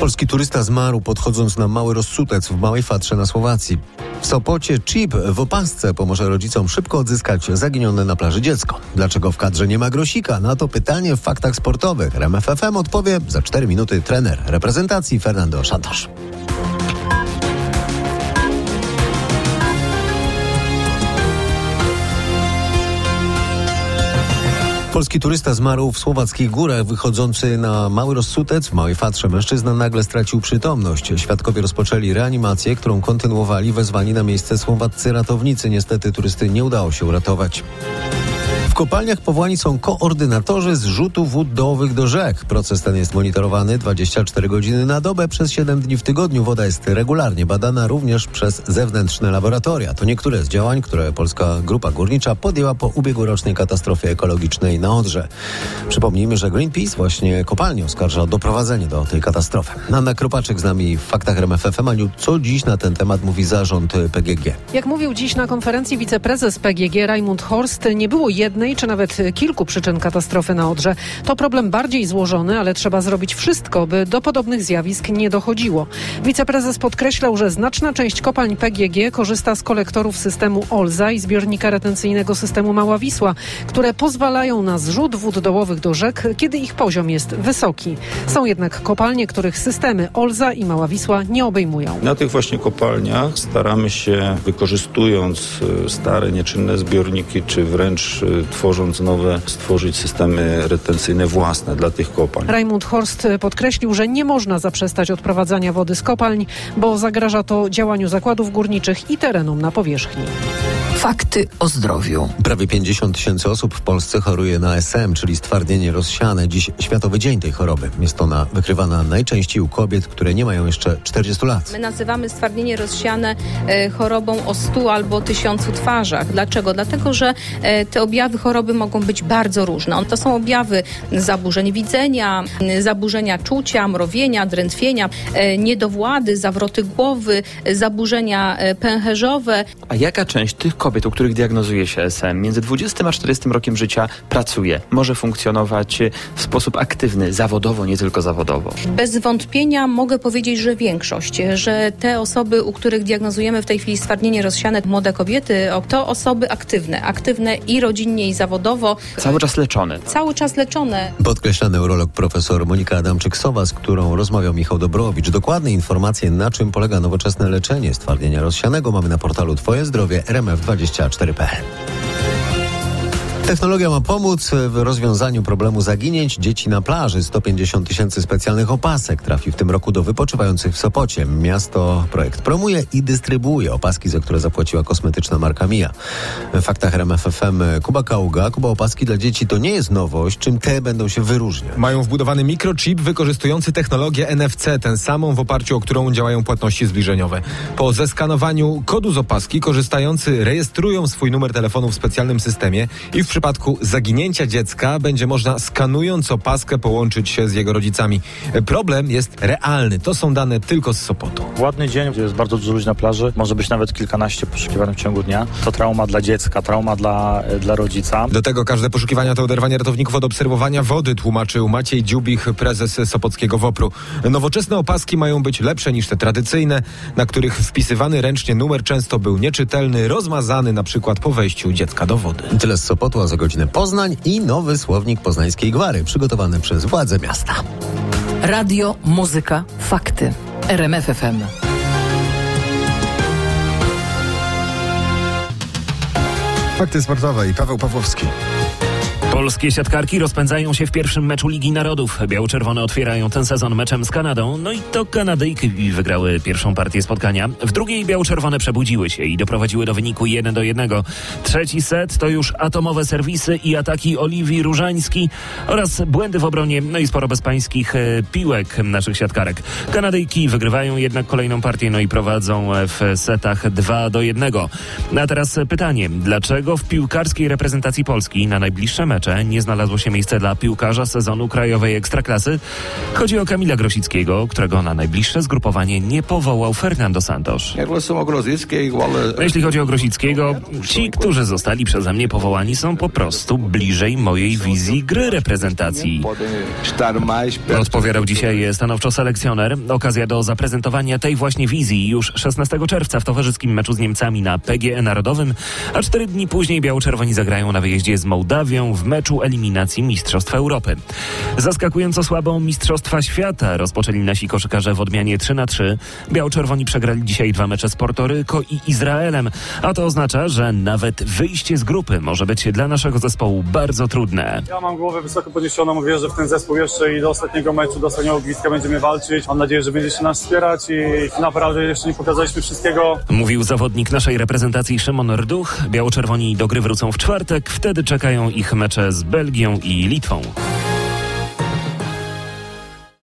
Polski turysta zmarł podchodząc na Mały Rossutec w Małej Fatrze na Słowacji. W Sopocie chip w opasce pomoże rodzicom szybko odzyskać zaginione na plaży dziecko. Dlaczego w kadrze nie ma Grosika? Na to pytanie w faktach sportowych RMF FM odpowie za 4 minuty trener reprezentacji Fernando Santos. Polski turysta zmarł w słowackich górach. Wychodzący na Mały Rossutec w Małej Fatrze mężczyzna nagle stracił przytomność. Świadkowie rozpoczęli reanimację, którą kontynuowali wezwani na miejsce słowaccy ratownicy. Niestety turysty nie udało się uratować. W kopalniach powołani są koordynatorzy zrzutu wód dołowych do rzek. Proces ten jest monitorowany 24 godziny na dobę przez 7 dni w tygodniu. Woda jest regularnie badana również przez zewnętrzne laboratoria. To niektóre z działań, które Polska Grupa Górnicza podjęła po ubiegłorocznej katastrofie ekologicznej na Odrze. Przypomnijmy, że Greenpeace właśnie kopalnię oskarża o doprowadzenie do tej katastrofy. Anna Kropaczyk z nami w Faktach RMF FM. Aniu, co dziś na ten temat mówi zarząd PGG? Jak mówił dziś na konferencji wiceprezes PGG Raimund Horst, nie było jednej czy nawet kilku przyczyn katastrofy na Odrze. To problem bardziej złożony, ale trzeba zrobić wszystko, by do podobnych zjawisk nie dochodziło. Wiceprezes podkreślał, że znaczna część kopalń PGG korzysta z kolektorów systemu OLZA i zbiornika retencyjnego systemu Mała Wisła, które pozwalają na zrzut wód dołowych do rzek, kiedy ich poziom jest wysoki. Są jednak kopalnie, których systemy OLZA i Mała Wisła nie obejmują. Na tych właśnie kopalniach staramy się, wykorzystując stare, nieczynne zbiorniki, czy wręcz tworząc nowe, stworzyć systemy retencyjne własne dla tych kopalń. Raimund Horst podkreślił, że nie można zaprzestać odprowadzania wody z kopalń, bo zagraża to działaniu zakładów górniczych i terenom na powierzchni. Fakty o zdrowiu. Prawie 50 000 osób w Polsce choruje na SM, czyli stwardnienie rozsiane. Dziś Światowy Dzień tej choroby. Jest ona wykrywana najczęściej u kobiet, które nie mają jeszcze 40 lat. My nazywamy stwardnienie rozsiane chorobą o 100 albo 1000 twarzach. Dlaczego? Dlatego, że te objawy choroby mogą być bardzo różne. To są objawy zaburzeń widzenia, zaburzenia czucia, mrowienia, drętwienia, niedowłady, zawroty głowy, zaburzenia pęcherzowe. A jaka część tych kobiet, u których diagnozuje się SM, między 20 a 40 rokiem życia pracuje, może funkcjonować w sposób aktywny, zawodowo, nie tylko zawodowo? Bez wątpienia mogę powiedzieć, że większość, że te osoby, u których diagnozujemy w tej chwili stwardnienie rozsiane, młode kobiety, to osoby aktywne i rodzinnie, i zawodowo. Cały czas leczone. Cały czas leczone. Podkreśla neurolog profesor Monika Adamczyk-Sowa, z którą rozmawiał Michał Dobrowicz. Dokładne informacje, na czym polega nowoczesne leczenie stwardnienia rozsianego, mamy na portalu Twoje Zdrowie rmf24.pl. Technologia ma pomóc w rozwiązaniu problemu zaginięć dzieci na plaży. 150 000 specjalnych opasek trafi w tym roku do wypoczywających w Sopocie. Miasto projekt promuje i dystrybuuje opaski, za które zapłaciła kosmetyczna marka Mia. W Faktach RMF FM Kuba Kaługa. Kuba, opaski dla dzieci to nie jest nowość. Czym te będą się wyróżniać? Mają wbudowany mikrochip wykorzystujący technologię NFC, tę samą, w oparciu o którą działają płatności zbliżeniowe. Po zeskanowaniu kodu z opaski korzystający rejestrują swój numer telefonu w specjalnym systemie i w przypadku zaginięcia dziecka będzie można, skanując opaskę, połączyć się z jego rodzicami. Problem jest realny. To są dane tylko z Sopotu. Ładny dzień, gdzie jest bardzo dużo ludzi na plaży, może być nawet kilkanaście poszukiwanych w ciągu dnia. To trauma dla dziecka, trauma dla rodzica. Do tego każde poszukiwania to oderwanie ratowników od obserwowania wody, tłumaczył Maciej Dziubich, prezes Sopockiego WOPR-u. Nowoczesne opaski mają być lepsze niż te tradycyjne, na których wpisywany ręcznie numer często był nieczytelny, rozmazany na przykład po wejściu dziecka do wody. Tyle z Sopotu, a za godzinę Poznań i nowy słownik poznańskiej gwary, przygotowany przez władze miasta. Radio, muzyka, fakty. RMF FM. Fakty sportowe i Paweł Pawłowski. Polskie siatkarki rozpędzają się w pierwszym meczu Ligi Narodów. Biało-czerwone otwierają ten sezon meczem z Kanadą. No i to Kanadyjki wygrały pierwszą partię spotkania. W drugiej biało-czerwone przebudziły się i doprowadziły do wyniku 1-1. Trzeci set to już atomowe serwisy i ataki Oliwii Różański oraz błędy w obronie, no i sporo bezpańskich piłek naszych siatkarek. Kanadyjki wygrywają jednak kolejną partię, no i prowadzą w setach 2-1. A teraz pytanie, dlaczego w piłkarskiej reprezentacji Polski na najbliższe mecze mecze nie znalazło się miejsce dla piłkarza sezonu krajowej Ekstraklasy. Chodzi o Kamila Grosickiego, którego na najbliższe zgrupowanie nie powołał Fernando Santos. Jeśli chodzi o Grosickiego, ci, którzy zostali przeze mnie powołani, są po prostu bliżej mojej wizji gry reprezentacji. Odpowiadał dzisiaj stanowczo selekcjoner. Okazja do zaprezentowania tej właśnie wizji już 16 czerwca w towarzyskim meczu z Niemcami na PGE Narodowym, a 4 dni później biało-czerwoni zagrają na wyjeździe z Mołdawią w meczu eliminacji Mistrzostw Europy. Zaskakująco słabą Mistrzostwa Świata rozpoczęli nasi koszykarze w odmianie 3-3. Biało-czerwoni przegrali dzisiaj 2 mecze z Portoryko i Izraelem, a to oznacza, że nawet wyjście z grupy może być dla naszego zespołu bardzo trudne. Ja mam głowę wysoko podniesioną, wierzę w ten zespół jeszcze i do ostatniego meczu, do ostatniego gwizdka będziemy walczyć. Mam nadzieję, że będziecie nas wspierać i naprawdę jeszcze nie pokazaliśmy wszystkiego. Mówił zawodnik naszej reprezentacji Szymon Rduch. Biało-czerwoni do gry wrócą w czwartek, wtedy czekają ich mecze z Belgią i Litwą.